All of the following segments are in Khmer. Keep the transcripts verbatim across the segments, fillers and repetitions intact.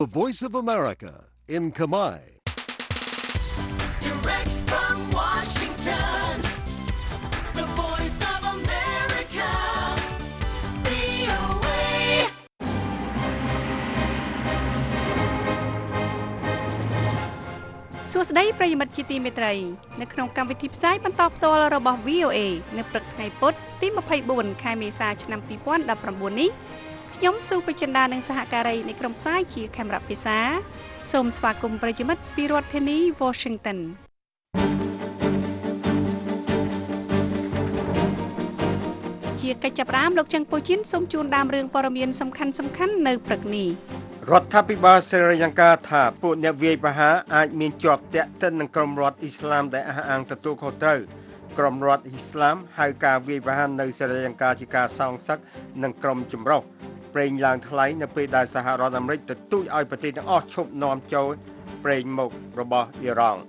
The Voice of America in Khmer. Direct from Washington, the Voice of America, វី អូ เอ សួស្តីប្រិយមិត្តជាទីមេត្រីនៅក្នុងកម្មវិធីផ្សាយបន្តផ្ទាល់របស់ វី អូ เอ នៅព្រឹកថ្ងៃពុធទីยี่สิบสี่ខែមេសាឆ្នាំยี่สิบสิบเก้าនេះខ្ញុំស៊ូបចិន្តានិងសហការីនៃក្រុមផ្សាយជាខេមរៈភាសាសូមស្វាគមន៍ប្រិយមិត្តពីរដ្ឋធានី Washington ជាកិច្ចចាប់ផ្ដើមលោកច័ន្ទពូជីនសូមជូនដើមរឿងព័ត៌មានសំខាន់សំខាន់នៅព្រឹកនេះរដ្ឋាភិបាលស្រីលង្កាថាពួកអ្នកវាយប្រហារអាចមានជាប់ទាក់ទិននឹងក្រុមរដ្ឋអ៊ីស្លាមដែលអះអាងទទួលខុសត្រូវក្រុមរដ្ឋអ៊ីស្លាមហៅការវាយប្រហារនៅស្រីលង្កាជាការសងសឹកនឹងក្រុមចម្រុះប្រេងឡើងថ្លៃនៅពេលដែលសហរដ្ឋអាមេរិកទទូចឲ្យប្រទេសទាំងអស់ឈប់នាំចូលប្រេងមុខរបស់អ៊ីរ៉ង់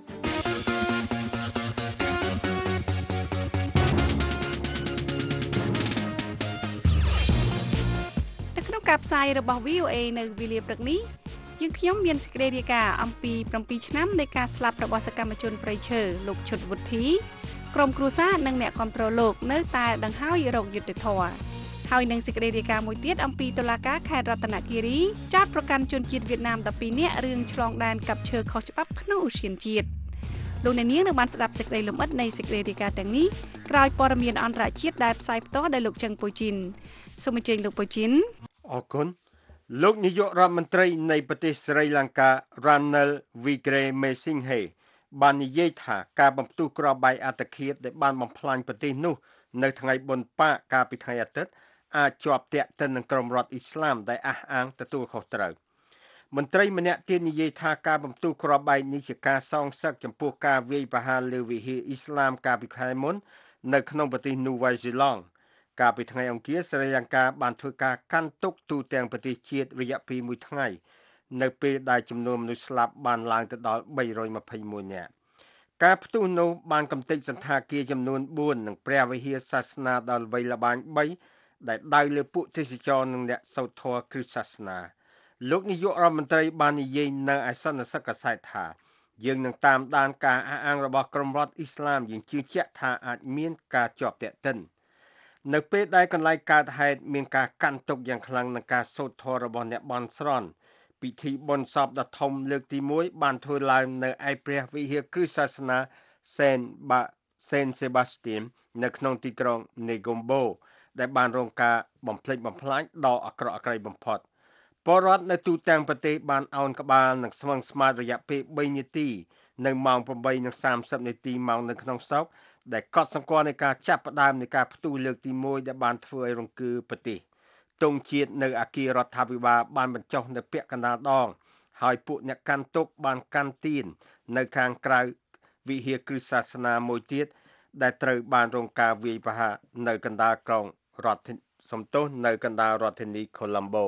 នៅក្នុងការផ្សាយរបស់ វី អូ เอ នៅវេលាព្រឹកនេះយើងខ្ញុំមានសេចក្តីរាយការណ៍អំពី7ឆ្នាំនៃការស្លាប់របស់សកម្មជនប្រៃឈើលោកឈុតវុធី ក្រុមគ្រួសារនិងអ្នកគាំទ្រលោកនៅតែដង្ហោយរោគយុត្តិធម៌ហើយនឹងសេចក្តីរាយការណ៍មួយទៀតអំពីតុលាការខេត្តរតនគិរីចោទប្រកាន់ជនជាតិវៀតណាមដប់ពីរនាក់រឿងឆ្លងដែនកាប់ឈើខុសច្បាប់ក្នុងឧទ្យានជាតិលោកអ្នកនាងនៅបានស្ដាប់សេចក្តីលម្អិតនៃសេចក្តីរាយការណ៍ទាំងនេះក្រោយព័ត៌មានអន្តរជាតិដែលផ្សាយផ្ទាល់ដោយលោកចឹងពូជីនសូមអញ្ជើញលោកពូជីនអរគុណលោកនាយករដ្ឋមន្ត្រីនៃប្រទេសស្រីលង្កា Ranil Wickremesinghe បាននិយាយថាការបំផ្ទុះគ្រាប់បែកអត្តឃាតដែលបានបំផ្លាញប្រទេសនោះនៅថ្ងៃបុណ្យប៉ាកាលពីថ្ងៃអាទិត្យអាចជាប់ទាក់ទិននឹងក្រុមរដ្ឋអ៊ីស្លាមដែលអះអាងទទួលខុសត្រូវមន្ត្រីម្នាក់ទៀតនិយាយថាការបំផ្ទុះគ្រាប់បែកនេះជាការសងសឹកចំពោះការវាយប្រហារលើវិហារអ៊ីស្លាមកាលពីខែមុននៅក្នុងប្រទេសនូវែលសេឡង់កាលពីថ្ងៃអង្គារស្រីលង្កាបានធ្វើការកាន់ទុកទូទាំងប្រទេសជាតិរយៈពេលមួយថ្ងៃនៅពេលដែលចំនួនមនុស្សស្លាប់បានឡើងទៅដល់បីរយម្ភៃមួយនាក់ការផ្ទុះនោះបានកំទេចសន្តាគារចំនួនបួននិងព្រះវិហារសាសនាដ៏ល្បីល្បាញបីដែលដៅលើពួកទេសចរនិងអ្នកសូត្រធម៌គ្រិស្តសាសនាលោកនាយករដ្ឋមន្ត្រីបាននិយាយនៅឯសន្និសីទកាសែតថាយើងនឹងតាមដានការអះអាងរបស់ក្រុមរដ្ឋអ៊ីស្លាមយើងជឿជាក់ថាអាចមានការជាប់ទាក់ទិននៅពេលដែលកន្លែងកើតហេតុមានការកាន់ទុកយ៉ាងខ្លាំងនឹងការសូត្រធម៌របស់អ្នកបន់ស្រន់ពិធីបុណ្យសពដ៏ធំលើកទីមួយបានធ្វើឡើងនៅឯព្រះវិហារគ្រិស្តសាសនា Saint Ba Saint Sebastian នៅក្នុងទីក្រុង Negombo ដែលបានរងការបំផ្លិចបំផ្លាញដ៏អាក្រក់អាក្រៃបំផុតពលរដ្ឋនៅទូទាំងប្រទេសបានអោនក្បាលនិងស្វឹងស្មាតរយៈពេលបីនាទីនៅម៉ោងប្រាំបីនិងសាមសិបនាទីម៉ោងនៅក្នុងស្រុកដែលកត់សម្គាល់នៃការចាប់ផ្ដើមនៃការផ្ទុះលើកទីមួយដែលបានធ្វើឲ្យរង្គើប្រទេសទង់ជាតិនៅអគាររដ្ឋាភិបាលបានបញ្ចុះនៅពាក់កណ្ដាលដងហើយពួកអ្នកកាន់ទុកបានកាន់ទៀននៅខាងក្រៅវិហារគ្រិស្តសាសនាមួយទៀតដែលត្រូវបានរងការវាយប្រហារនៅកណ្ដាលក្រុងរដ្ឋសំទោសនៅកណ្ដាលរដ្ឋធានី Colombo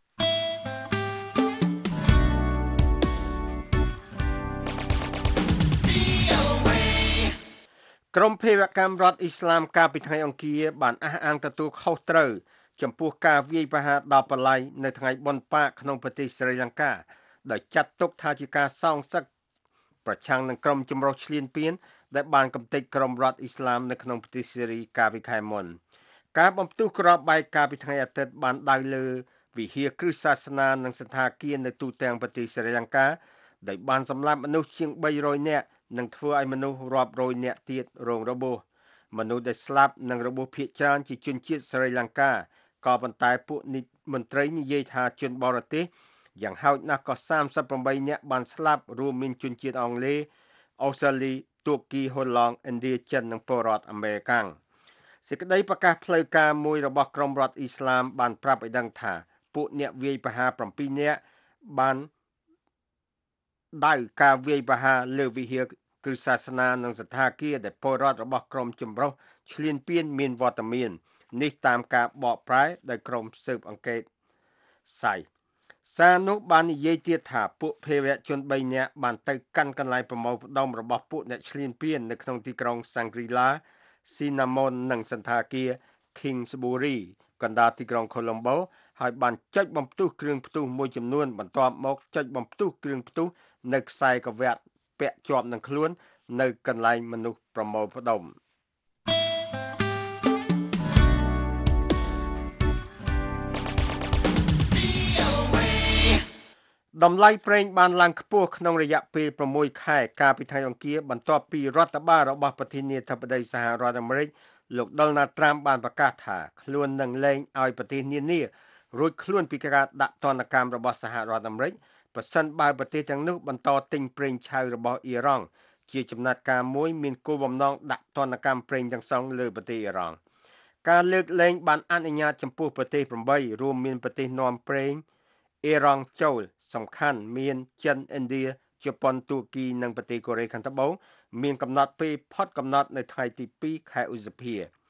ក្រុមភេរវកម្មរដ្ឋអ៊ីស្លាមកាលពីថ្ងៃអង្គារបានអះអាងទទួលខុសត្រូវចំពោះការវាយប្រហារដល់បល័យនៅថ្ងៃបុណ្យប៉ាក្នុងប្រទេសស្រីលង្កាដោយចាត់ទុកថាជាការសងសឹកប្រឆាំងនឹងក្រុមចម្រុះឈ្លានពានដែលបានកំទេចក្រុមរដ្ឋអ៊ីស្លាមនៅក្នុងប្រទេសសេរីកាលពីខែមុនការបំផ្ទុះគ្រាប់បែកកាលពីថ្ងៃអាទិត្យបានដៅលើវិហារគ្រិស្តសាសនានិងសន្តាគារនៅទូទាំងប្រទេសស្រីលង្កាដែលបានសម្លាប់មនុស្សជាងបីរយនាក់និងធ្វើឲ្យមនុស្សរាប់រយនាក់ទៀតរងរបួសមនុស្សដែលស្លាប់និងរបួសភាគច្រើនជាជនជាតិស្រីលង្កាក៏ប៉ុន្តែពួកមន្ត្រីនិយាយថាជនបរទេសយ៉ាងហោចណាស់ក៏សាមសិបប្រាំបីនាក់បានស្លាប់រួមមានជនជាតិអង់គ្លេសអូស្ត្រាលីទួរគីហូឡង់ឥណ្ឌាចិននិងពលរដ្ឋអាមេរិកសេចក្តីប្រកាសផ្លូវការមួយរបស់ក្រុមរដ្ឋអ៊ីស្លាមបានប្រាប់ឲ្យដឹងថាពួកអ្នកវាយប្រហារប្រាំពីរនាក់បានដៅការវាយប្រហារលើវិហារគ្រិស្តសាសនានិងសន្តាគារដែលពលរដ្ឋរបស់ក្រុមចម្រុះឈ្លានពានមានវត្តមាននេះតាមការបកប្រែដោយក្រុមស៊ើបអង្កេតសៃសារនោះបាននិយាយទៀតថាពួកភេរវជនបីនាក់បានទៅកាន់កន្លែងប្រមូលផ្ដុំរបស់ពួកអ្នកឈ្លានពាននៅក្នុងទីក្រុង Shangri-La Cinnamon និងសន្តាគារ Kingsbury កណ្ដាលទីក្រុង Colombo ហើយបានចុចបំផ្ទុះគ្រឿងផ្ទុះមួយចំនួនបន្ទាប់មកចុចបំផ្ទុះគ្រឿងផ្ទុះនៅខ្សែក្រវាត់ពាក់ជាប់នឹងខ្លួននៅកន្លែងមនុស្សប្រមូលផ្ដុំតម្លៃប្រេងបានឡើងខ្ពស់ក្នុងរយៈពេលប្រាំមួយខែកាលពីថ្ងៃអង្គារបន្ទាប់ពីរដ្ឋបាលរបស់ប្រធានាធិបតីសហរដ្ឋអាមេរិកលោក Donald Trump បានប្រកាសថាខ្លួននឹងលែងឲ្យប្រទេសនានារួចខ្លួនពីការដាក់ទណ្ឌកម្មរបស់សហរដ្ឋអាមេរិកប្រសិនបើប្រទេសទាំងនោះបន្តទិញប្រេងឆៅរបស់អ៊ីរ៉ង់ជាចំណាត់ការមួយមានគោលបំណងដាក់ទណ្ឌកម្មប្រេងទាំងសងលើប្រទេសអ៊ីរ៉ង់ការលើកលែងបានអនុញ្ញាតចំពោះប្រទេសប្រាំបីរួមមានប្រទេសនាំប្រេងអ៊ីរ៉ង់ចូលសំខាន់មានចិនឥណ្ឌាជប៉ុនទួរគីនិងប្រទេសកូរ៉េខាងត្បូងមានកំណត់ពេលផុតកំណត់នៅថ្ងៃទីពីរខែឧសភា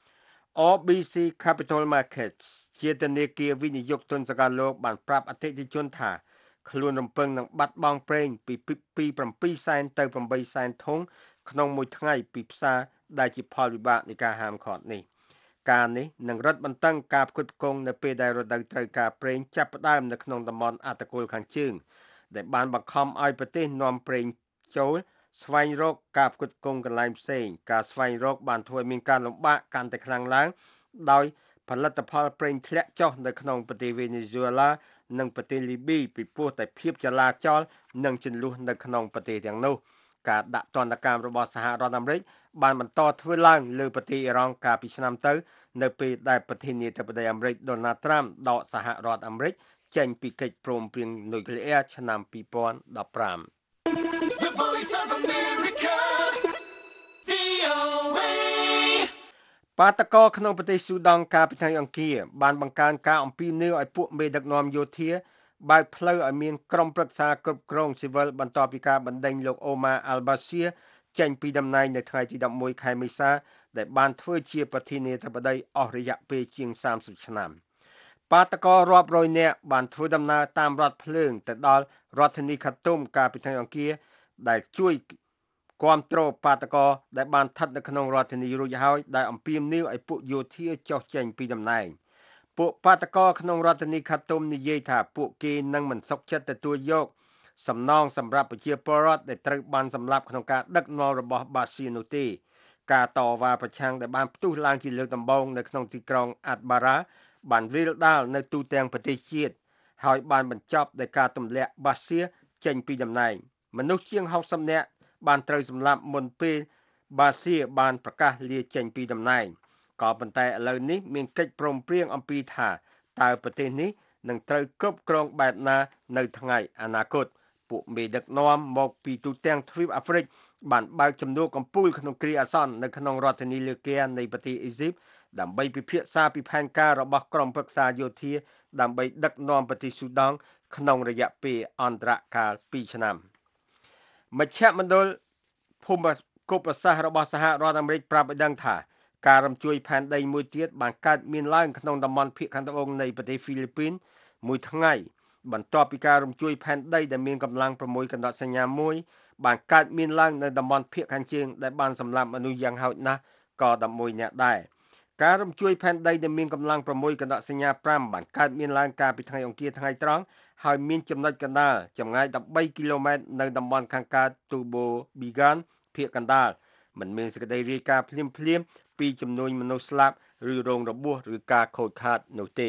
R B C Capital Markets ជាធនាគារវិនិយោគទុនសកលលោកបានប្រាប់អតិថិជនថាខ្លួនរំពឹងនឹងបាត់បង់ប្រេងពីពីប្រាំពីរសែនទៅប្រាំបីសែនធុងក្នុងមួយថ្ងៃពីផ្សារដែលជាផលវិបាកនៃការហាមឃាត់នេះការនេះនឹងរឹតបន្តឹងការផ្គត់ផ្គង់នៅពេលដែលរដូវត្រូវការប្រេងចាប់ផ្ដើមនៅក្នុងតំបន់អត្តកូលខាងជើងដែលបានបង្ខំឲ្យប្រទេសនាំប្រេងចូលស្វែងរកការផ្គត់ផ្គង់កន្លែងផ្សេងការស្វែងរកបានធ្វើឲ្យមានការលំបាកកាន់តែខ្លាំងឡើងដោយផលិតផលប្រេងធ្លាក់ចុះនៅក្នុងប្រទេសវេណេស៊ុយអេឡានិងប្រទេសលីប៊ីពីព្រោះតែភាពចលាចលនិងជម្លោះនៅក្នុងប្រទេសទាំងនោះការដាក់ទណ្ឌកម្មរបស់សហរដ្ឋអាមេរិកបានបន្តធ្វើឡើងលើប្រទេសអ៊ីរ៉ង់កាលពីឆ្នាំទៅនៅពេលដែលប្រធានាធិបតីអាមេរិក Donald Trump ដកសហរដ្ឋអាមេរិកចេញពីកិច្ចព្រមព្រៀងនុយក្លេអ៊ែរឆ្នាំពីរពាន់ដប់ប្រាំ The Voice of America វី អូ អេបាតកោក្នុងប្រទេសស៊ូដង់កាលពីថ្ងៃអង្គារបានបង្កើនការអំពាវនាវឲ្យពួកមេដឹកនាំយោធាបើកផ្លូវឲ្យមានក្រុមប្រឹក្សាគ្រប់គ្រងស៊ីវិលបន្ទាប់ពីការបណ្ដេញលោកអូម៉ាអាល់បាសៀចេញពីតំណែងនៅថ្ងៃទីដប់មួយខែមេសាដែលបានធ្វើជាប្រធានាធិបតីអស់រយៈពេលជាងសាមសិបឆ្នាំបាតកោរាប់រយនាក់បានធ្វើដំណើរតាមរថភ្លើងទៅដល់រដ្ឋធានីខាតុមកាលពីថ្ងៃអង្គារដែលជួយគាំទ្របាតកោដែលបានស្ថិតនៅក្នុងរដ្ឋធានីរួចហើយដែលអំពាវនាវឲ្យពួកយោធាចុះចេញពីតំណែងពួកបាតកោក្នុងរដ្ឋធានីខាតុមនិយាយថាពួកគេនឹងមិនសុខចិត្តទទួលយកសំណងសម្រាប់ប្រជាពលរដ្ឋដែលត្រូវបានសម្លាប់ក្នុងការដឹកនាំរបស់បាសៀនោះទេការតវ៉ាប្រឆាំងដែលបានផ្ទុះឡើងជាលើកដំបូងនៅក្នុងទីក្រុងអាត់បារ៉ាបានវាលដាលនៅទូទាំងប្រទេសជាតិហើយបានបញ្ចប់ដោយការទម្លាក់បាសៀចេញពីតំណែងមនុស្សជាងហុកសិបនាក់បានត្រូវសម្លាប់មុនពេលបាសៀបានប្រកាសលាចេញពីតំណែងក៏ប៉ុន្តែឥឡូវនេះមានកិច្ចព្រមព្រៀងអំពីថាតើប្រទេសនេះនឹងត្រូវគ្រប់គ្រងបែបណានៅថ្ងៃអនាគតពួកមេដឹកនាំមកពីទូទាំងទ្វីបអាហ្វ្រិកបានបើកចំនួនកំពូលក្នុងគ្រាអាសន្ននៅក្នុងរដ្ឋធានីលើកែនៃប្រទេសអ៊ីស៊ីបដើម្បីពិភាក្សាពីផែនការរបស់ក្រុមប្រឹក្សាយោធាដើម្បីដឹកនាំប្រទេសស៊ូដង់ក្នុងរយៈពេលអន្តរកាលពីរឆ្នាំមជ្ឈមណ្ឌលភូមិគប់សាស្ត្ររបស់សហរដ្ឋអាមេរិកប្រាប់ឲ្យដឹងថាការរំជួយផែនដីមួយទៀតបានកើតមានឡើងក្នុងតំបន់ភាគខាងត្បូងនៃប្រទេសហ្វីលីពីនមួយថ្ងៃបន្ទាប់ពីការរំជួយផែនដីដែលមានកម្លាំង៦កណ្ដុតសញ្ញាមួយបានកើតមានឡើងនៅតំបន់ភាគខាងជើងដែលបានសម្លាប់មនុស្សយ៉ាងហោចណាស់ក៏ដប់មួយនាក់ដែរការរំជួយផែនដីដែលមានកម្លាំង6កណ្ដុតសញ្ញាប្រាំបានកើតមានឡើងកាលពីថ្ងៃអង្គារថ្ងៃត្រង់ហើយមានចំណុចកណ្ដាលចម្ងាយដប់បីគីឡូម៉ែត្រនៅតំបន់ខាងកើតទូបូប៊ីហ្គានភាគកណ្ដាលមិនមានសេចក្តីរាយការណ៍ភ្លាមភ្លាមពីចំនួនមនុស្សស្លាប់ឬរងរបួសឬការខូចខាតនោះទេ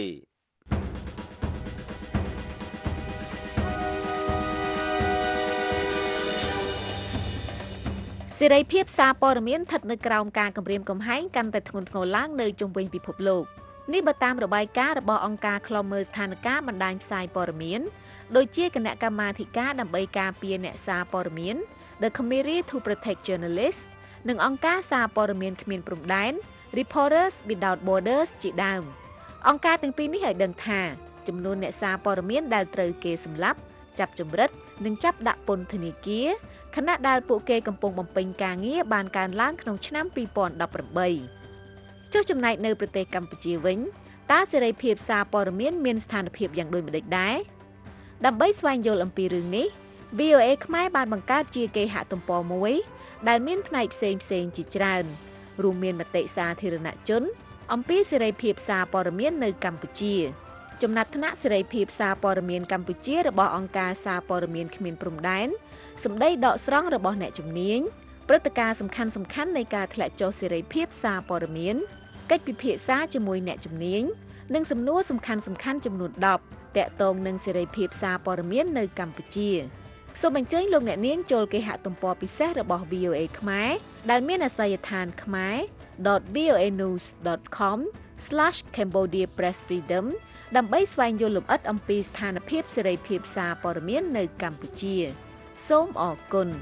សេរីភាពសារព័ត៌មានស្ថិតនៅក្រោមការគំរាមកំហែងកាន់តែធ្ងន់ធ្ងរឡើងនៅជុំវិញពិភពលោកនេះបើតាមរបាយការណ៍របស់អង្គការឃ្លាំមើលស្ថានភាពបណ្ដាញផ្សាយព័ត៌មានដូចជាគណៈកម្មាធិការដើម្បីការពារអ្នកសារព័ត៌មាន The Committee to Protect Journalists និងអង្គការសារព័ត៌មានគ្មានព្រំដែន Reporters Without Borders ជាដើមអង្គការទាំងពីរនេះឲ្យដឹងថាចំនួនអ្នកសារព័ត៌មានដែលត្រូវគេសម្លាប់ចាប់ចម្រិតនិងចាប់ដាក់ពន្ធនាគារខណៈដែលពួកគេកំពុងបំពេញការងារបានកើនឡើងក្នុងឆ្នាំពីរពាន់ដប់ប្រាំបីចុះចំណែកនៅប្រទេសកម្ពុជាវិញតើសេរីភាពសារព័ត៌មានមានស្ថានភាពយ៉ាងដូចម្តេចដែរដើម្បីស្វែងយល់អំពីរឿងនេះ វី អូ អេ ខ្មែរបានបង្កើតជាគេហទំព័រមួយដែលមានផ្នែកផ្សេងផ្សេងជាច្រើនរួមមានមតិសាធារណជនអំពីសេរីភាពសារព័ត៌មាននៅកម្ពុជាចំណាត់ថ្នាក់សេរីភាពសារព័ត៌មានកម្ពុជារបស់អង្គការសារព័ត៌មានគ្មានព្រំដែនសម្ដីដកស្រង់របស់អ្នកជំនាញព្រឹត្តិការណ៍សំខាន់សំខាន់នៃការធ្លាក់ចុះសេរីភាពសារព័ត៌មានកិច្ចពិភាក្សាជាមួយអ្នកជំនាញនិងសំណួរសំខាន់សំខាន់ចំនួនដប់ទាក់ទងនឹងសេរីភាពសារព័ត៌មាននៅកម្ពុជាសូមអញ្ជើញលោកអ្នកនាងចូលគេហទំព័រពិសេសរបស់ វី អូ เอ ខ្មែរដែលមានអាសយដ្ឋាន khmer dot voanews dot com slash cambodia press freedom ដើម្បីស្វែងយល់លម្អិតអំពីស្ថានភាពសេរីភាពសារព័ត៌មាននៅកម្ពុជាសូមអរគុណ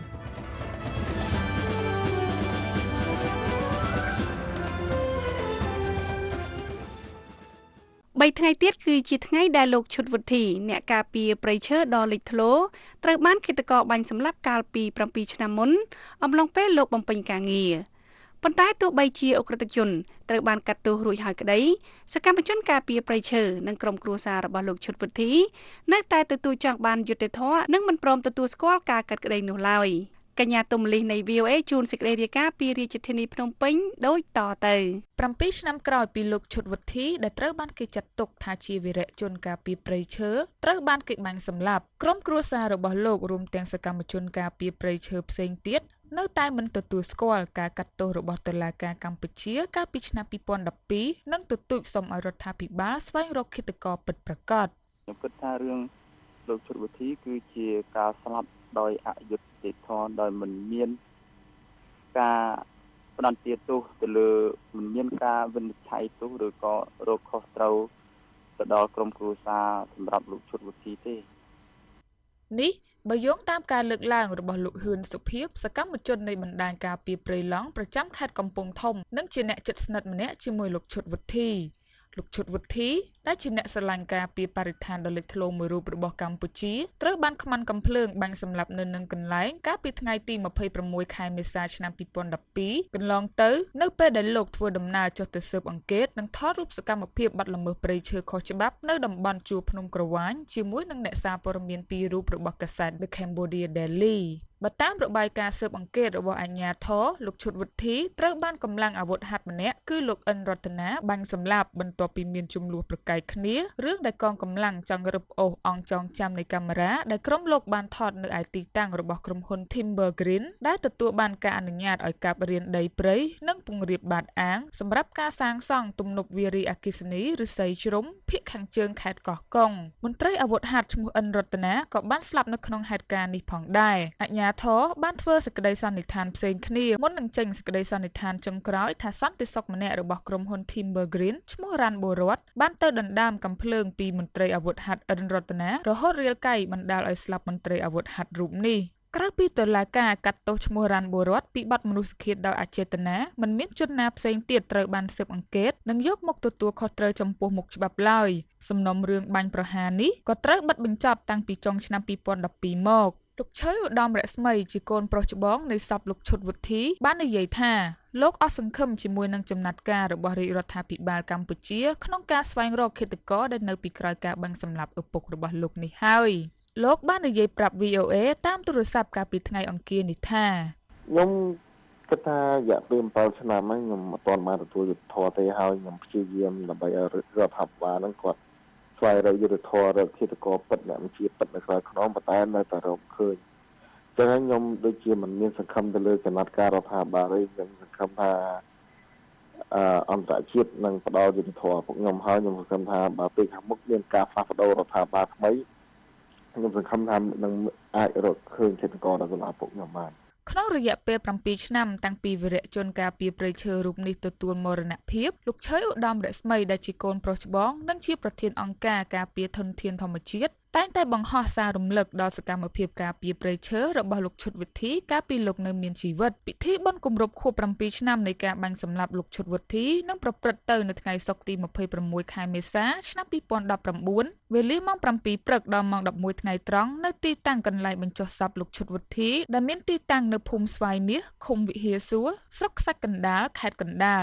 បីថ្ងៃទៀតគឺជាថ្ងៃដែលលោកឈុតវុធីអ្នកការពារព្រៃឈើដ៏លេចធ្លោត្រូវបានឃាតករបាញ់សម្លាប់កាលពី7ឆ្នាំមុនអំឡុងពេលលោកបំពេញការងារប៉ុន្តែទោះបីជាអ ுக ្រិតជនត្រូវបានកាត់ទោសរួចហើយក្តីសកម្មជនការពារព្រៃឈើនិងក្រុមគ្រួសាររបស់លោកឈុតវុធីនៅតែទទួលចង់បានយុត្តិធម៌និងមិនព្រមទទួលស្គាល់ការកាត់ក្តីនោះឡើយកញ្ញាទុំលីសនៃ វី អូ เอ ជួនសេចក្តីរាយការណ៍ពីរាជធានីភ្នំពេញដូចតទៅ 7ឆ្នាំក្រោយពីលោកឈុតវុធីដែលត្រូវបានគេចាត់ទុកថាជាវីរៈជនការពារព្រៃឈើត្រូវបានគេបាញ់សម្លាប់ក្រុមគ្រួសាររបស់លោករួមទាំងសកម្មជនការពារព្រៃឈើផ្សេងទៀតនៅតែមិនទទួលស្គាល់ការកាត់ទោសរបស់តុលាការកម្ពុជាកាលពីឆ្នាំពីរពាន់ដប់ពីរនិងទទូចសុំឲ្យរដ្ឋាភិបាលស្វែងរកឃាតករពិតប្រាកដខ្ញុំគិតថារឿងលោកឈុតវុធីគឺជាការស្លាប់ដោយអយុត្តិធម៌ដោយមិនមានការផ្ដន្ទាទោសទៅលើមិនមានការវិនិច្ឆ័យទោសឬក៏រកខុសត្រូវទៅដល់ក្រុមគ្រួសារសម្រាប់លោកឈុតវុធីទេនេះបើយោងតាមការលើកឡើងរបស់លោកហ៊ឿនសុភីបសកម្មជននៃបណ្ដាញការពារព្រៃឡង់ប្រចាំខេត្តកំពង់ធំនិងជាអ្នកជិតស្និទ្ធម្នាក់ជាមួយលោកឈុតវុធីលោកឈុតវុធីដែលជាអ្នកស្រឡាញ់ការពារបរិស្ថានដ៏លេចធ្លោមួយរូបរបស់កម្ពុជាត្រូវបានខ្មាន់កំភ្លើងបាញ់សម្លាប់នៅនឹងកន្លែងកាលពីថ្ងៃទី26ខែមេសាឆ្នាំពីរពាន់ដប់ពីរកន្លងទៅនៅពេលដែលលោកធ្វើដំណើរចុះទៅស៊ើបអង្កេតនិងថតរូបសកម្មភាពបាត់ល្មើសព្រៃឈើខុសច្បាប់នៅតំបន់ជួរភ្នំក្រវាញជាមួយនឹងអ្នកសារព័ត៌មានពីររូបរបស់កាសែត The Cambodia Dailyបើតាមរបាយការណ៍ស៊ើបអង្កេតរបស់អាជ្ញាធរលោកឈុតវុធីត្រូវបានកម្លាំងអាវុធហត្ថម្នាក់គឺលោកអិនរតនាបាញ់សម្លាប់បន្ទាប់ពីមានជម្លោះប្រកែកគ្នារឿងដែលកងកម្លាំងចង់រឹបអូសអង្គចងចាំនៃកាមេរ៉ាដែលក្រុមលោកបានថតនៅឯទីតាំងរបស់ក្រុមហ៊ុន Timber Green ដែលទទួលបានការអនុញ្ញាតឲ្យកាប់រានដីព្រៃនិងពង្រាបបាតអាងសម្រាប់ការសាងសង់ទំនប់វារីអគ្គិសនីឬស័យជ្រុំភាគខាងជើងខេត្តកោះកុងមន្ត្រីអាវុធហត្ថឈ្មោះអិនរតនាក៏បានស្លាប់នៅក្នុងហេតុការណ៍នេះផងដែរអាជ្ញាធរបានធ្វើសេចក្តីសន្និដ្ឋានផ្សេងគ្នាមុននឹងចេញសេចក្តីសន្និដ្ឋានចុងក្រោយថាសន្តិសុខម្នាក់របស់ក្រុមហ៊ុន Timber Green ឈ្មោះរ៉ាន់បូរ៉ាត់បានទៅដណ្ដើមកាំភ្លើងពីមន្ត្រីអាវុធហត្ថអិនរតនារហូតរាលកៃបណ្ដាលឲ្យស្លាប់មន្ត្រីអាវុធហត្ថរូបនេះក្រៅពីតុលាការកាត់ទោសឈ្មោះរ៉ាន់បូរ៉ាត់ពីបទមនុស្សឃាតដោយអចេតនាមិនមានជនណាផ្សេងទៀតត្រូវបានស៊ើបអង្កេតនិងយកមកទទួលខុសត្រូវចំពោះមុខច្បាប់ឡើយសំណុំរឿងបាញ់ប្រហារនេះក៏ត្រូវបិទបញ្ចប់តាំងពីចុងឆ្នាំពីរពាន់ដប់ពីរមកលោកឆើយឧត្តមរស្មីជាកូនប្រុសច្បងនៃសពលោកឈុតវុធីបាននិយាយថាលោកអស់សង្ឃឹមជាមួយនឹងចំណាត់ការរបស់រាជរដ្ឋាភិបាលកម្ពុជាក្នុងការស្វែងរកឃាតករដែលនៅពីក្រោយការបាញ់សម្លាប់ឪពុករបស់លោកនេះហើយលោកបាននិយាយប្រាប់ វី អូ เอ តាមទូរស័ព្ទកាលពីថ្ងៃអង្គារនេះថាខ្ញុំគិតថារយៈពេល7ឆ្នាំហើយខ្ញុំមិនទាន់បានទទួលយុត្តិធម៌ទេហើយខ្ញុំព្យាយាមដើម្បីឲ្យរដ្ឋាភិបាលហ្នឹងគាត់ស្វែងរកយុត្តិធម៌រកឃាតករពិតអ្នកបញ្ជាពិតនៅក្រៅខ្នងប៉ុន្តែនៅតែរកឃើញចឹងហើយខ្ញុំដូចជាមិនមានសង្ឃឹមទៅលើចំណាត់ការរដ្ឋាភិបាលទេខ្ញុំសង្ឃឹមថាអឺអន្តរជាតិនឹងផ្ដល់យុត្តិធម៌ពួកខ្ញុំហើយខ្ញុំសង្ឃឹមថាបើពេលខាងមុខមានការផ្លាស់ប្ដូររដ្ឋាភិបាលថ្មីខ្ញុំសង្ឃឹមថានឹងអាចរកឃើញឃាតករដល់សម្រាប់ពួកខ្ញុំបានក្នុងរយៈពេល7ឆ្នាំតាំងពីវីរៈជនការពារព្រៃឈើរូបនេះទទួលមរណភាពលោកឆើយឧត្តមរស្មីដែលជាកូនប្រុសច្បងនិងជាប្រធានអង្គការការពារធនធានធម្មជាតិតែងតែបង្ហោះសាររំលឹកដល់សកម្មភាពការពារព្រៃឈើរបស់លោកឈុតវុធីកាលពីលោកនៅមានជីវិតពិធីបុណ្យគម្រប់ខួប7ឆ្នាំនៃការបាញ់សម្លាប់លោកឈុតវុធីនឹងប្រព្រឹត្តទៅនៅថ្ងៃសុក្រទី26ខែមេសាឆ្នាំពីរពាន់ដប់ប្រាំបួនវេលាម៉ោង7ព្រឹកដល់ម៉ោង11ថ្ងៃត្រង់នៅទីតាំងកន្លែងបញ្ចុះសពលោកឈុតវុធីដែលមានទីតាំងនៅភូមិស្វាយមាសឃុំវិហារសួរស្រុកខ្សាច់កណ្ដាលខេត្តកណ្ដាល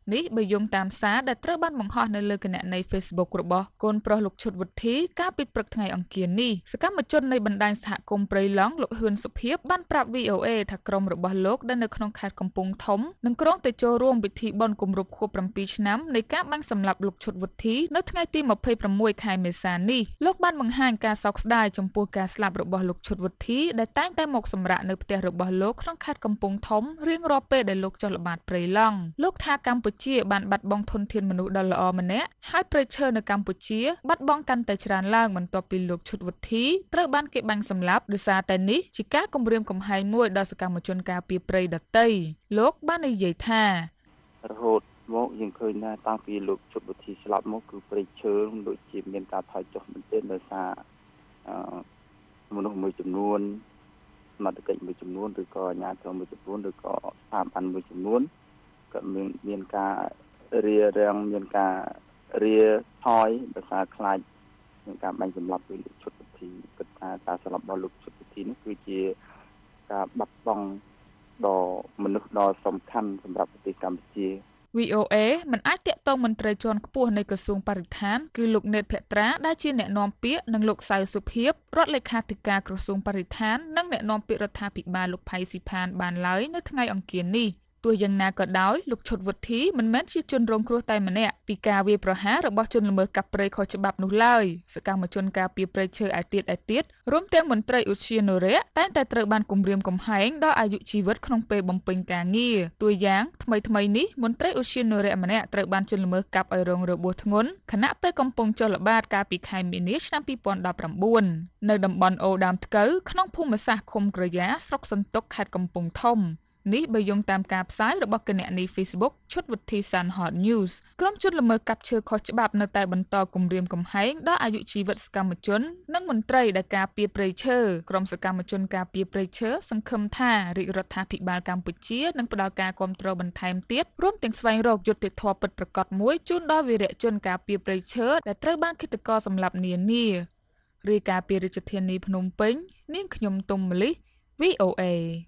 នេះបើយោងតាមសារដែលត្រូវបានបង្ហោះនៅលើគណនី Facebook របស់កូនប្រុសលោកឈុតវុធីកាលពីព្រឹកថ្ងៃអង្គារនេះសកម្មជននៃបណ្ដាញសហគមន៍ព្រៃឡង់លោកហ៊ឿនសុភីបបានប្រាប់ វី អូ เอ ថាក្រុមរបស់លោកដែលនៅក្នុងខេត្តកំពង់ធំនឹងក្រុងទៅចូលរួមពិធីបុណ្យគម្រប់ខួបប្រាំពីរឆ្នាំនៃការបាញ់សម្លាប់លោកឈុតវុធីនៅថ្ងៃទីម្ភៃប្រាំមួយខែមេសានេះលោកបានបង្ហាញការសោកស្ដាយចំពោះការស្លាប់របស់លោកឈុតវុធីដែលតែងតែមកសម្រាកនៅផ្ទះរបស់លោកក្នុងខេត្តកំពង់ធំរៀងរាល់ពេលដែលលោកចុះល្បាតព្រៃឡង់លោកថាកម្ពុជាបានបាត់បង់ធនធានមនុស្សដ៏ល្អម្នាក់ហើយព្រៃឈើនៅកម្ពុជាបាត់បង់កាន់តែច្រើនឡើងបន្ទាប់ពីលោកឈុតវុធីត្រូវបានគេបាញ់សម្លាប់ដោយសារតែនេះជាការគំរាមកំហែងមួយដល់សកម្មជនការពារព្រៃដទៃលោកបាននិយាយថារហូតមកយើងឃើញថាតាំងពីលោកឈុតវុធីស្លាប់មកគឺព្រៃឈើដូចជាមានការថយចុះមែនទែនដោយសារអឺមនុស្សមួយចំនួនសមត្ថកិច្ចមួយចំនួនឬក៏អាជ្ញាធរមួយចំនួនឬក៏ស្ថាប័នមួយចំនួនក៏មានមានការរារាំងមានការរាថយដោយសារខ្លាចនឹងការបាញ់សម្លាប់ដោយលោកឈុតវុធីគិតថាការស្លាប់របស់លោកឈុតវុធីនេះគឺជាការបាត់បង់ដ៏មនុស្សដ៏សំខាន់សម្រាប់ប្រទេសកម្ពុជាវី អូ เอ មិនអាចតាក់ទងមន្ត្រីជាន់ខ្ពស់នៃក្រសួងបរិស្ថានគឺលោកណេតភក្ត្រាដែលជាអ្នកនាំពាក្យនិងលោកសៅសុភីបរដ្ឋលេខាធិការក្រសួងបរិស្ថាននិងអ្នកនាំពាក្យរដ្ឋាភិបាលលោកផៃស៊ីផានបានឡើយនៅថ្ងៃអង្គារនេះទោះយ៉ាងណាក៏ដោយលោកឈុតវុធីមិនមែនជាជនរងគ្រោះតែម្នាក់ពីការវាយប្រហាររបស់ជនល្មើសកាប់ព្រៃខុសច្បាប់នោះឡើយសកម្មជនការពារព្រៃឈើឯទៀតឯទៀតរួមទាំងមន្ត្រីឧទ្យានុរក្សតែងតែត្រូវបានគំរាមកំហែងដល់អាយុជីវិតក្នុងពេលបំពេញការងារតួយ៉ាងថ្មីថ្មីនេះមន្ត្រីឧទ្យានុរក្សម្នាក់ត្រូវបានជនល្មើសកាប់ឲ្យរងរបួសធ្ងន់ខណៈពេលកំពុងចុះល្បាតកាលពីខែមីនាឆ្នាំពីរពាន់ដប់ប្រាំបួននៅតំបន់អូដើមថ្កូវក្នុងភូមិសាស្ត្រឃុំក្រយ៉ាស្រុកសន្ទុកខេត្តកំពង់ធំនេះបើយោងតាមការផ្សាយរបស់គណនី Facebook ឈុតវុធីសាន់ហត News ក្រុមជនល្មើសកាប់ឈើខុសច្បាប់នៅតែបន្តគំរាមកំហែងដល់អាយុជីវិតសកម្មជននិងមន្ត្រីដែលការពារព្រៃឈើក្រុមសកម្មជនការពារព្រៃឈើសង្ឃឹមថារាជរដ្ឋាភិបាលកម្ពុជានឹងផ្តល់ការគាំទ្របន្ថែមទៀតរួមទាំងស្វែងរកយុត្តិធម៌ពិតប្រាកដមួយជូនដល់វីរៈជនការពារព្រៃឈើដែលត្រូវបានឃាតករសម្លាប់នានារាយការណ៍ពីរាជធានីភ្នំពេញនាងខ្ញុំទុំមលី វី អូ เอ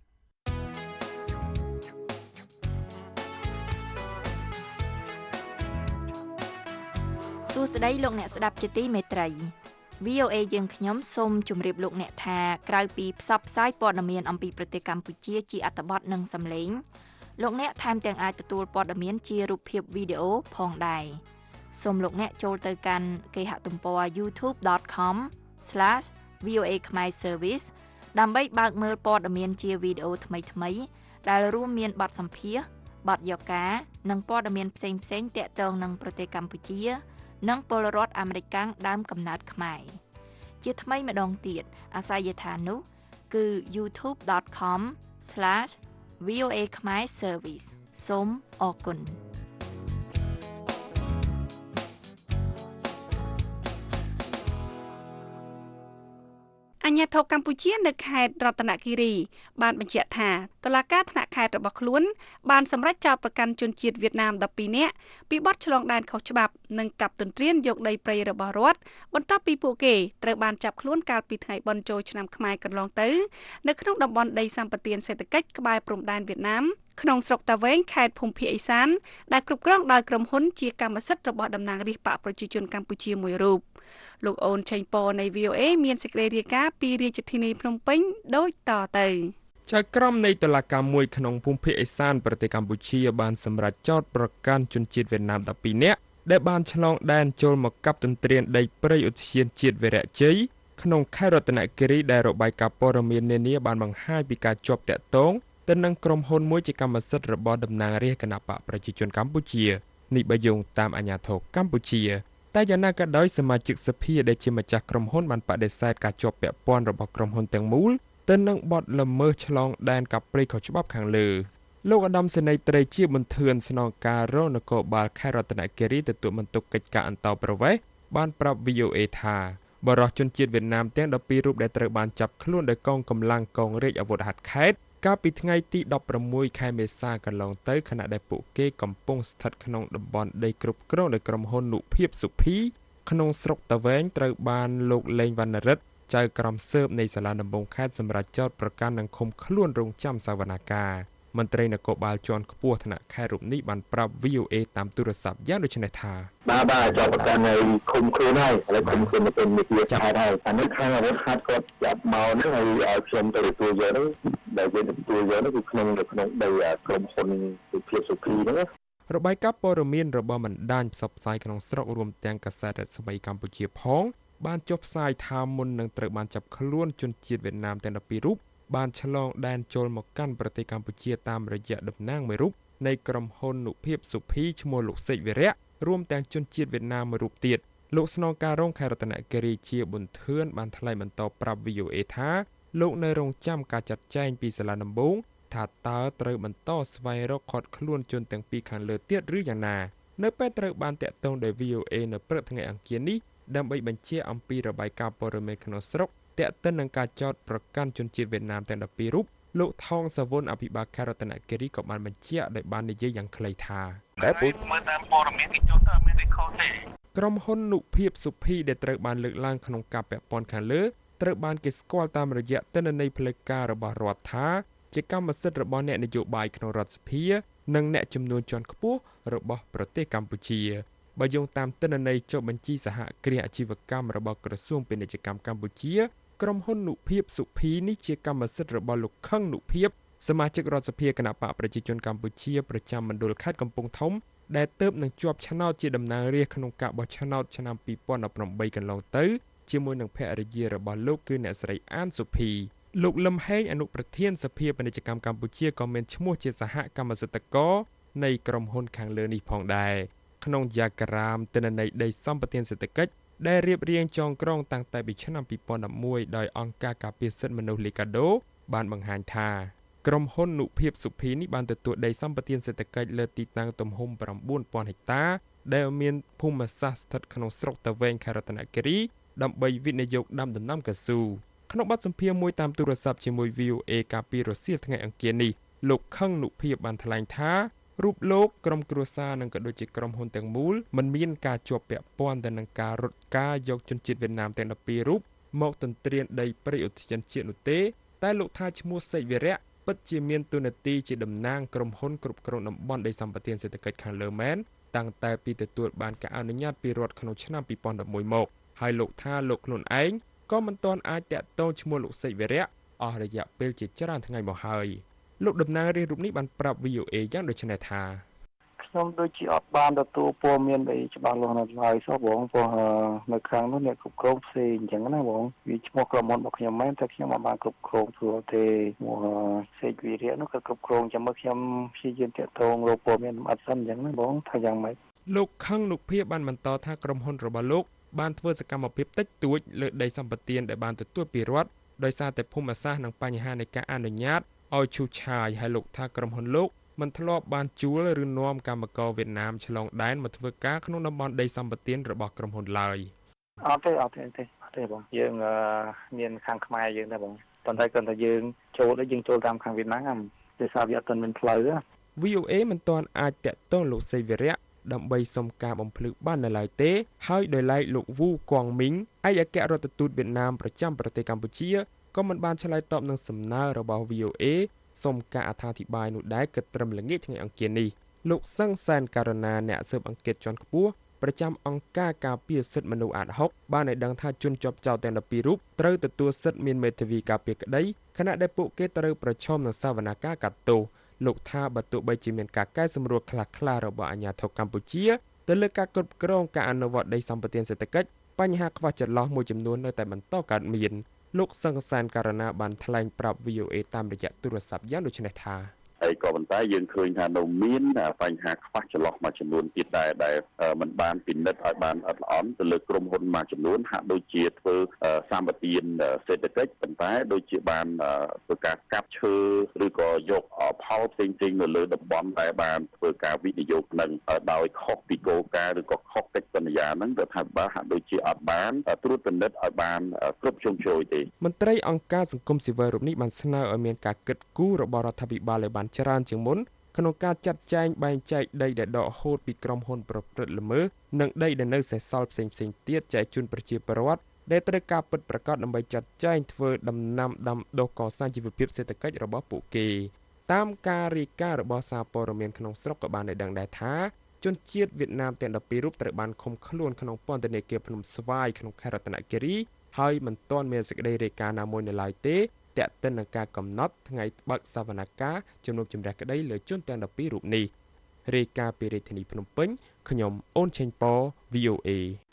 សួស្តីលោកអ្នកស្ដាប់ជាទីមេត្រី វី អូ เอ យើងខ្ញុំសូមជម្រាបលោកអ្នកថាក្រៅពីផ្សព្វផ្សាយព័ត៌មានអំពីប្រទេសកម្ពុជាជាអត្ថបទនិងសំឡេងលោកអ្នកថែមទាំងអាចទទួលព័ត៌មានជារូបភាពវីដេអូផងដែរសូមលោកអ្នកចូលទៅកាន់គេហទំព័រ ยูทูบ ដត com ស្លាស វី អូ เอ ខ្មែរ Service ដើម្បីបើកមើលព័ត៌មានជាវីដេអូថ្មីៗដែលរួមមានបទសម្ភាសន៍បទយកការនិងព័ត៌មានផ្សេងៗទាក់ទងនឹងប្រទេសកម្ពុជានិងពលរដ្ឋអាមេរិកដើមកំណើតខ្មែរជាថ្មីម្ដងទៀតអាសយដ្ឋាននោះគឺ ยูทูบ ដត com ស្លាស វី អូ เอ ខ្មែរ Service សូមអរគុណអាជ្ញាធរកម្ពុជានៅខេត្តរតនគិរីបានបញ្ជាក់ថាតុលាការថ្នាក់ខេត្តរបស់ខ្លួនបានសម្រេចចោទប្រកាន់ជនជាតិវៀតណាមដប់ពីរនាក់ពីបទឆ្លងដែនខុសច្បាប់និងកាប់ទន្ទ្រានយកដីព្រៃរបស់រដ្ឋបន្ទាប់ពីពួកគេត្រូវបានចាប់ខ្លួនកាលពីថ្ងៃបុណ្យចូលឆ្នាំខ្មែរកន្លងទៅនៅក្នុងតំបន់ដីសម្បត្តិសេដ្ឋកិច្ចក្បែរព្រំដែនវៀតណាមក្នុងស្រុកតាវែងខេត្តភូមិភាគឦសានដែលគ្រប់គ្រងដោយក្រុមហ៊ុនជាកម្មសិទ្ធិរបស់តំណាងរាស្ត្របកប្រជាជនកម្ពុជាមួយរូបលោកអូនឆេងប៉នៃ វី អូ เอ មានសេចក្តីរាយការណ៍ពីរាជធានីភ្នំពេញដូចតទៅចៅក្រមនៃតុលាការមួយក្នុងភូមិភាគឦសានប្រទេសកម្ពុជាបានសម្រេចចោទប្រកាន់ជនជាតិវៀតណាមដប់ពីរនាក់ដែលបានឆ្លងដែនចូលមកកាប់ទន្ទ្រានដីព្រៃឧទ្យានជាតិវីរៈជ័យក្នុងខេត្តរតនគិរីដែលរបាយការណ៍ព័ត៌មាននានាបានបង្ហាញពីការជាប់តាក់ទងទៅនឹងក្រុមហ៊ុនមួយជាកម្មសិទ្ធិរបស់តំណាងរាស្ត្រគណបកប្រជាជនកម្ពុជានេះបើយោងតាមអាជ្ញាធរកម្ពុជាតែយ៉ាងណាក៏ដោយសមាជិកសភាដែលជាម្ចាស់ក្រុមហ៊ុនបានបដិសេធការជាប់ពាក់ព័ន្ធរបស់ក្រុមហ៊ុនទាំងមូលទៅនឹងបទល្មើសឆ្លងដែនកាប់ព្រៃខុសច្បាប់ខាងលើលោកឧត្តមសេនីយ៍ត្រីជាមន្ទឿនស្នងការរងនគរបាលខេត្តរតនគិរីទទួលបន្ទុកកិច្ចការអន្តោប្រវេសន៍បានប្រាប់ វី អូ เอ ថាបរិសុទ្ធជនជាតិវៀតណាមទាំងដប់ពីររូបដែលត្រូវបានចាប់ខ្លួនដោយកងកម្លាំងកងរាជអាវុធហត្ថខេត្តកាលពីថ្ងៃទីដប់ប្រាំមួយខែមេសាកន្លងទៅខណៈដែលពួកគេកំពុងស្ថិតក្នុងតំបន់ដីគ្រប់គ្រងដោយក្រុមហ៊ុននុភាពសុភីក្នុងស្រុកតាវែងត្រូវបានលោកលេងវណ្ណរិទ្ធចៅក្រមស៊ើបនៃសាលាដំបងខេត្តសម្រាប់ចោទប្រកាន់និងឃុំខ្លួនរងចាំសវនាការមន្ត្រីនគរបាលជាន់ខ្ពស់ថ្នាក់ខេត្តរូបនេះបានប្រាប់ วี โอ เอ តាមទូរស័ព្ទយ៉ាងដូចនេះថាបាទបាទចាប់ប្រកាន់ឲ្យឃុំខ្លួនហើយឥឡូវឃុំខ្លួនទៅមានជាខេត្តហើយអានេះខាងអាវុធហត្ថគាត់ចាប់មកហ្នឹងហើយឲ្យខ្ញុំទៅទទួលយកហ្នឹងដែលយើងទទួលយកហ្នឹងគឺក្នុងនៅក្នុងដីក្រុមហ៊ុនវិភាពសុភីហ្នឹងរបាយការណ៍ព័ត៌មានរបស់បណ្ដាញផ្សព្វផ្សាយក្នុងស្រុករួមទាំងកាសែតរដ្ឋស្មីកម្ពុជាផងបានចុះផ្សាយថាមុននឹងត្រូវបានចាប់ខ្លួនជនជាតិវៀតណាមទាំង12រូបបានឆ្លងដែនចូលមកកាន់ប្រទេសកម្ពុជាតាមរយៈតំណាងមួយរូបនៃក្រុមហ៊ុននុភាពសុភីឈ្មោះលោកសេកវិរៈរួមទាំងជនជាតិវៀតណាមមួយរូបទៀតលោកស្នងការរងខេត្តរតនគិរីជាប៊ុនធឿនបានថ្លែងបន្តប្រាប់ วี โอ เอ ថាលោកនៅរងចាំការចាត់ចែងពីសាលាដំបងថាតើត្រូវបន្តស្វែងរកឃាត់ខ្លួនជនទាំងពីរខាងលើទៀតឬយ៉ាងណានៅពេលត្រូវបានតាក់ទងដោយ วี โอ เอ នៅព្រឹកថ្ងៃអង្គារនេះដើម្បីបញ្ជាអំពីរបាយការណ៍ព័ត៌មានក្នុងស្រុកតាក់ទិននឹងការចោទប្រកាន់ជនជាតិវៀតណាមទាំង12រូបលោកថងសាវុនអភិបាលខេត្តរតនគិរីក៏បានបញ្ជាក់ដោយបាននិយាយយ៉ាងខ្លីថាតែពុទ្ធមើលតាមព័ត៌មានទីចោទអត់មានទេខុសទេក្រុមហ៊ុននុភាពសុភីដែលត្រូវបានលើកឡើងក្នុងការពាក់ព័ន្ធខាងលើត្រូវបានគេស្គាល់តាមរយៈទិន្នន័យផ្លូវការរបស់រដ្ឋថាជាកម្មសិទ្ធិរបស់អ្នកនយោបាយក្នុងរដ្ឋសភានិងអ្នកចំនួនជាន់ខ្ពស់របស់ប្រទេសកម្ពុជាបើយោងតាមទិន្នន័យចុះបញ្ជីសហគ្រាសអាជីវកម្មរបស់ក្រសួងពាណិជ្ជកម្មកម្ពុជាក្រុមហ៊ុននុភាពសុភីនេះជាកម្មសិទ្ធិរបស់លោកខឹងនុភាពសមាជិករដ្ឋសភាគណៈបកប្រជាជនកម្ពុជាប្រចាំមណ្ឌលខេត្តកំពង់ធំដែលទើបនឹងជាប់ឆ្នោតជាតំណាងរាស្ត្រក្នុងការបោះឆ្នោតឆ្នាំពីរពាន់ដប់ប្រាំបីកន្លងទៅជាមួយនឹងភរិយារបស់លោកគឺអ្នកស្រីអានសុភីលោកលឹមហេងអនុប្រធានសភាពាណិជ្ជកម្មកម្ពុជាក៏មានឈ្មោះជាសហកម្មសិទ្ធិករនៃក្រុមហ៊ុនខាងលើនេះផងដែរក្នុងយ៉ាក្រាមទិន្នន័យដីសម្បត្តិសេដ្ឋកិច្ចដែលរៀបរៀងចងក្រងតាំងតែពីឆ្នាំពីរពាន់ដប់មួយដោយអង្គការការពារសិទ្ធិមនុស្សលីកាដូបានបង្ហាញថាក្រុមហ៊ុននុភាពសុភីនេះបានទទួលដីសម្បត្តិសេដ្ឋកិច្ចលើទីតាំងទំហំ៩ពាន់ហិកតាដែលមានភូមិសាស្ត្រស្ថិតក្នុងស្រុកតាវែងខេត្តរតនគិរីដើម្បីវិនិយោគដាំដំណាំកៅស៊ូក្នុងបទសម្ភាសន៍មួយតាមទូរស័ព្ទជាមួយ วี โอ เอ កាលពីរសៀលថ្ងៃអង្គារនេះលោកខឹងនុភាពបានថ្លែងថារូបលោកក្រុមគ្រួសារនិងក៏ដូចជាក្រុមហ៊ុនទាំងមូលមិនមានការជាប់ពាក់ព័ន្ធទៅនឹងការរត់ការយកជនជាតិវៀតណាមទាំង12រូបមកទន្ទ្រានដីព្រៃឧទ្យានជាតិនោះទេតែលោកថាឈ្មោះសេកវិរៈពិតជាមានតួនាទីជាតំណាងក្រុមហ៊ុនគ្រប់គ្រងតំបន់ដីសម្បត្តិសេដ្ឋកិច្ចខាងលើមែនតាំងតែពីទទួលបានការអនុញ្ញាតពីរដ្ឋក្នុងឆ្នាំពីរពាន់ដប់មួយមកហើយលោកថាលោកខ្លួនឯងក៏មិនទាន់អាចតាក់ទងឈ្មោះលោកសេកវិរៈអស់រយៈពេលជាច្រើនថ្ងៃមកហើយលោកតំណាងរាស្ត្ររូបនេះបានប្រាប់ วี โอ เอ យ៉ាងដូចនេះថាខ្ញុំដូចជាអត់បានទទួលព័ត៌មានអីច្បាស់លាស់នៅឡើយសោះបងព្រោះនៅខាងនោះអ្នកគ្រប់គ្រងផ្សេងអញ្ចឹងណាបងវាឈ្មោះក្រុមហ៊ុនរបស់ខ្ញុំមែនតែខ្ញុំអត់បានគ្រប់គ្រងព្រោះទេមកសេកវិរៈនោះក៏គ្រប់គ្រងចាំមើលខ្ញុំព្យាយាមតាក់ទងរកព័ត៌មានអត់សិនអញ្ចឹងណាបងថាយ៉ាងម៉េចលោកខឹងនុភាពបានបន្តថាក្រុមហ៊ុនរបស់លោកបានធ្វើសកម្មភាពតិចតួចលើដីសម្បត្តិដែលបានទទួលពីរដ្ឋដោយសារតែភូមិសាស្ត្រនិងបញ្ហានៃការអនុញ្ញាតឲ្យឈូសឆាយហើយលោកថាក្រុមហ៊ុនលោកមិនធ្លាប់បានជួលឬនាំកម្មករវៀតណាមឆ្លងដែនមកធ្វើការក្នុងតំបន់ដីសម្បត្តិរបស់ក្រុមហ៊ុនឡើយអត់ទេអត់ទេទេអត់ទេបងយើងមានខាងខ្មែរយើងដែរបងប៉ុន្តែគាត់ថាយើងចូលដែរយើងចូលតាមខាងវៀតណាមដោយសារវាអត់ទាន់មានផ្លូវวี โอ เอ មិនទាន់អាចតាក់ទងលោកសេកវិរៈដើម្បីសុំការបំភ្លឺបាននៅឡើយទេហើយដោយឡែកលោកវូកងមីងឯកអគ្គរដ្ឋទូតវៀតណាមប្រចាំប្រទេសកម្ពុជាក៏មិនបានឆ្លើយតបនឹងសំណើរបស់ วี โอ เอ សូមការអត្ថាធិប្បាយនោះដែរគិតត្រឹមល្ងាចថ្ងៃអង្គារនេះលោកសឹងសែនករណាអ្នកស៊ើបអង្កេតជាន់ខ្ពស់ប្រចាំអង្គការការពារសិទ្ធិមនុស្សអាតហុកបានឲ្យដឹងថាជនជាប់ចោទទាំង12រូបត្រូវទទួលសិទ្ធិមានមេធាវីការពារក្តីខណៈដែលពួកគេត្រូវប្រឈមនឹងសវនកម្មកាត់ទោសលោកថាបើទោះបីជាមានការកែសម្រួលខ្លះៗរបស់អាជ្ញាធរកម្ពុជាទៅលើការគ្រប់គ្រងការអនុវត្តដីសម្បត្តិសេដ្ឋកិច្ចបញ្ហាខ្វះចន្លោះមួយចំនួននៅតែបន្តកើតមានលោកសង្សានករណាបានថ្លែងប្រាប់ วี โอ เอ តាមរយៈទូរស័ព្ទយ៉ាងដូចនេះថាហើយក៏ប៉ុន្តែយើងឃើញថានៅមានបញ្ហាខ្វះចន្លោះមួយចំនួនទៀតដែរដែលមិនបានពិនិត្យឲ្យបានអត់ល្អន់ទៅលើក្រុមហ៊ុនមួយចំនួនហាក់ដូចជាធ្វើសម្បទានសេដ្ឋកិច្ចប៉ុន្តែដូចជាបានធ្វើការកាប់ឈើឬក៏យកផលផ្សេងៗនៅលើតំបន់ដែលបានធ្វើការវិនិយោគនឹងដោយខុសពីគោលការណ៍ឬក៏ខុសកិច្ចសន្យាហ្នឹងរដ្ឋាភិបាលហាក់ដូចជាអត់បានត្រួតពិនិត្យឲ្យបានគ្រប់ជ្រុងជ្រោយទេមន្ត្រីអង្គការសង្គមស៊ីវិលរូបនេះបានស្នើឲ្យមានការគិតគូររបស់រដ្ឋាភិបាលឲ្យបានច្រើនជាងមុនក្នុងការចាត់ចែងបែងចែកដីដែលដកហូតពីក្រុមហ៊ុនប្រព្រឹត្តល្មើសនិងដីដែលនៅសេសសល់ផ្សេងៗទៀតចែកជូនប្រជាពលរដ្ឋដែលត្រូវការពិតប្រាកដដើម្បីចាត់ចែងធ្វើដំណាំដាំដុះកសាងជីវភាពសេដ្ឋកិច្ចរបស់ពួកគេតាមការរាយការណ៍របស់សារព័ត៌មានក្នុងស្រុកក៏បានឲ្យដឹងដែរថាជនជាតិវៀតណាមទាំងដប់ពីររូបត្រូវបានឃុំខ្លួនក្នុងពន្ធនាគារភ្នំស្វាយក្នុងខេត្តរតនគិរីហើយមិនទាន់មានសេចក្តីរាយការណ៍ណាមួយនៅឡើយទេទាក់ទិននឹងការកំណត់ថ្ងៃបើកសវនកម្មជំនុំជម្រះក្តីលើជនទាំងដប់ពីររូបនេះរាយការណ៍ពីរាជធានីភ្នំពេញខ្ញុំអូនឆេងប៉ វី អូ เอ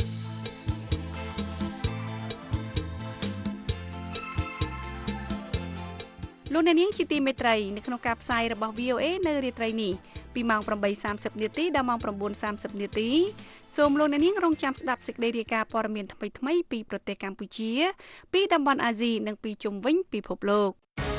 លោកអ្នកនាងជាទីមេត្រីនៅក្នុងការផ្សាយរបស់ វី អូ เอ នៅរាត្រីនេះពីម៉ោង ប្រាំបីសាមសិប នាទីដល់ម៉ោង ៩សាមសិប នាទីសូមលោកអ្នកនាងរងចាំស្ដាប់សេចក្តីរាយការណ៍ព័ត៌មានថ្មីៗពីប្រទេសកម្ពុជាពីតំបន់អាស៊ីនិងពីជុំវិញពិភពលោក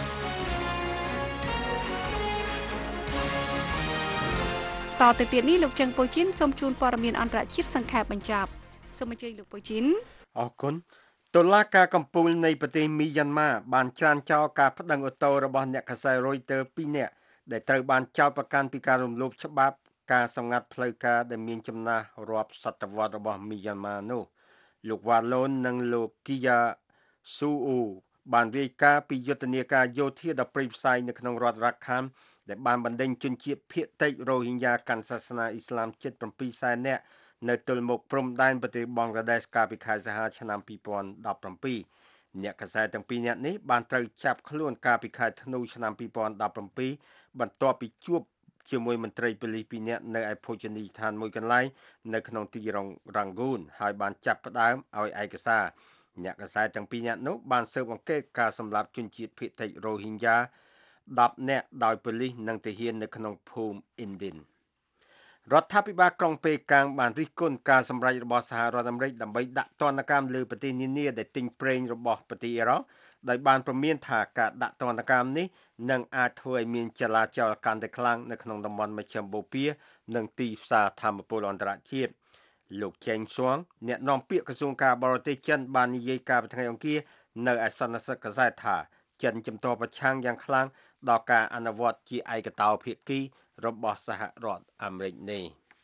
តទៅទៀតនេះលោកចឹងពូជីនសូមជូនព័ត៌មានអន្តរជាតិសង្ខេបបញ្ចប់សូមអញ្ជើញលោកពូជីនអរគុណតុលាការកំពូលនៃប្រទេសមីយ៉ាន់ម៉ាបានច្រានចោលការប្តឹងអូតូរបស់អ្នកកាសែត Reuters ពីរនាក់ដែលត្រូវបានចោទប្រកាន់ពីការរំលោភច្បាប់ការសម្ងាត់ផ្លូវការដែលមានចំណាស់រាប់សតវត្សរបស់មីយ៉ាន់ម៉ានោះលោកវ៉ាឡូននិងលោកគីយ៉ាស៊ូអ៊ូបានរាយការណ៍ពីយុទ្ធនាការយោធាដ៏ព្រៃផ្សៃនៅក្នុងរដ្ឋរ៉ាខានដែលបានបណ្ដេញជនជាតិភាគតិចរ៉ូហីញ៉ាកាន់សាសនាអ៊ីស្លាមជិតbảyសែននាក់នៅទល់មុខព្រំដែនប្រទេសបង់ក្លាដេសកាលពីខែសីហាឆ្នាំពីរពាន់ដប់ប្រាំពីរអ្នកកាសែតទាំងពីរនាក់នេះបានត្រូវចាប់ខ្លួនកាលពីខែធ្នូឆ្នាំពីរពាន់ដប់ប្រាំពីរបន្ទាប់ពីជួបជាមួយមន្ត្រីប៉ូលីសពីរនាក់នៅឯភោជនីយដ្ឋានមួយកន្លែងនៅក្នុងទីក្រុងរ៉ាងហ្គូនហើយបានចាប់ផ្ដើមឲ្យឯកសារអ្នកកាសែតទាំងពីរនាក់នោះបានស៊ើបអង្កេតការសម្លាប់ជនជាតិភាគតិចរ៉ូហីញ៉ាដប់នាក់ដោយប៉ូលីសនិងទាហាននៅក្នុងភូមិអ៊ីនឌិនរដ្ឋាភិបាលក្រុងប៉េកាំងបានរិះគន់ការសម្រេចរបស់សហរដ្ឋអាមេរិកដើម្បីដាក់ទណ្ឌកម្មលើប្រទេសនានាដែលទិញប្រេងរបស់ប្រទេសអ៊ីរ៉ង់ដោយបានព្រមានថាការដាក់ទណ្ឌកម្មនេះនឹងអាចធ្វើឲ្យមានចលាចលកាន់តែខ្លាំងនៅក្នុងតំបន់មជ្ឈិមបូព៌ានិងទីផ្សារធម្មពលអន្តរជាតិលោកចេងស៊ួងអ្នកនាំពាក្យក្រសួងការបរទេសចិនបាននិយាយកាលពីថ្ងៃអង្គារនៅឯសន្និសីទកាសែតថាចិនជំទាស់ប្រឆាំងយ៉ាងខ្លាំងដល់ការអនុវត្តជាឯកតោភាគីរបស់សហរដ្ឋអាមេរិកនេះ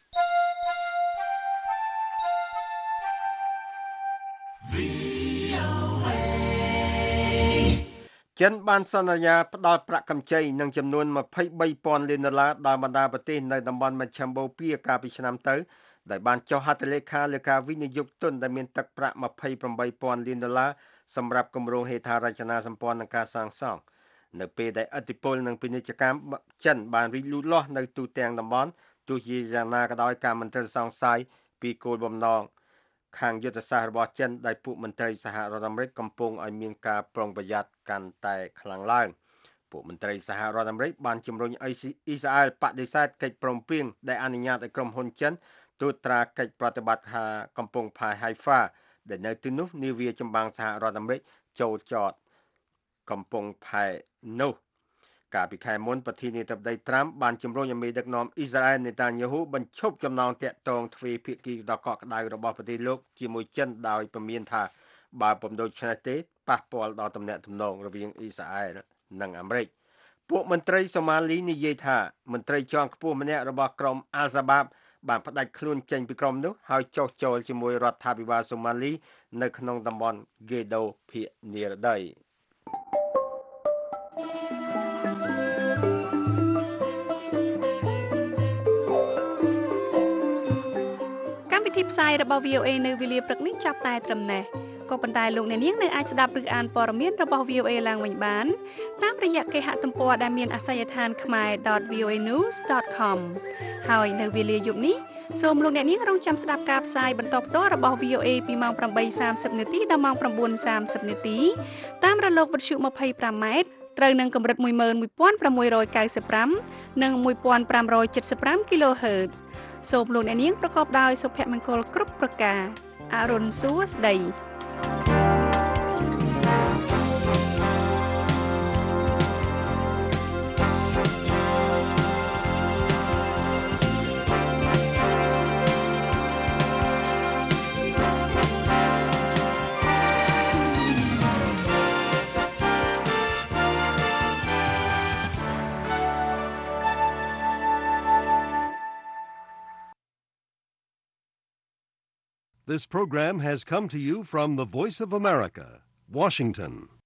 ចិនបានសន្យាផ្ដល់ប្រាក់កម្ចីនឹងចំនួនยี่สิบสามពាន់លានដុល្លារដល់បណ្ដាប្រទេសនៅតំបន់មជ្ឈិមបូព៌ាកាលពីឆ្នាំទៅដែលបានចុះហត្ថលេខាលើការវិនិយោគទុនដែលមានទឹកប្រាក់ยี่สิบแปดពាន់លានដុល្លារសម្រាប់គម្រោងហេដ្ឋារចនាសម្ព័ន្ធនិងការសាងសង់នៅពេលដែលឥទ្ធិពលនិងពាណិជ្ជកម្មចិនបានរីកលូតលាស់នៅទូទាំងតំបន់ទោះជាយ៉ាងណាក៏ដោយការមិនត្រូវសង្ស័យពីគោលបំណងខាងយុទ្ធសាស្ត្ររបស់ចិនដែលពួកមន្ត្រីសហរដ្ឋអាមេរិកកំពុងឲ្យមានការប្រុងប្រយ័ត្នកាន់តែខ្លាំងឡើងពួកមន្ត្រីសហរដ្ឋអាមេរិកបានជំរុញឲ្យអ៊ីស្រាអែលបដិសេធកិច្ចព្រមព្រៀងដែលអនុញ្ញាតឲ្យក្រុមហ៊ុនចិនត្រួតត្រាកិច្ចប្រតិបត្តិការកំពង់ផែ Haifa ដែលនៅទីនោះនាវាចម្បាំងសហរដ្ឋអាមេរិកចូលចតកំពង់ផែនោះកាលពីខែមុនប្រធានាធិបតីត្រាំបានជំរុញឲ្យមេដឹកនាំអ៊ីស្រាអែលនេតាញ៉ាហ៊ូបញ្ឈប់ចំណងតាក់ទងទ្វេភាគីដ៏កក់ក្ដៅរបស់ប្រទេសលោកជាមួយចិនដោយព្រមានថាបើពុំដូច្នេះទេប៉ះពាល់ដល់ទំនាក់ទំនងរវាងអ៊ីស្រាអែលនិងអាមេរិកពួកមន្ត្រីសូម៉ាលីនិយាយថាមន្ត្រីជាន់ខ្ពស់ម្នាក់របស់ក្រុមអាល់សាបាបបានផ្ដាច់ខ្លួនចេញពីក្រុមនោះហើយចុះចូលជាមួយរដ្ឋាភិបាលសូម៉ាលីនៅក្នុងតំបន់ហ្គេដូភាគនិរតីកម្មវិធីផ្សាយរបស់ វី អូ เอ នៅវេលាព្រឹកនេះចាប់តែត្រឹមនេះក៏ប៉ុន្តែលោកអ្នកនាងនៅអាចស្ដាប់ឬអានព័ត៌មានរបស់ វី អូ เอ ឡើងវិញបានតាមរយៈគេហទំព័រដែលមានអាសយដ្ឋាន khmae dot v o a news dot com ហើយនៅវេលាយប់នេះសូមលោកអ្នកនាងរងចាំស្ដាប់ការផ្សាយបន្តផ្ទាល់របស់ វី អូ เอ ពីម៉ោងប្រាំបីសាមសិប នាទីដល់ម៉ោង៩សាមសិប នាទីតាមរលកវិទ្យុยี่สิบห้าម៉ែត្រត្រូវនឹងកម្រិតmột một sáu九៥ និងmột៥៧៥ kHz សូមលោកអ្នកនាងប្រកបដោយសុភមង្គលគ្រប់ប្រការអរុនសួស្ដី This program has come to you from the Voice of America, Washington.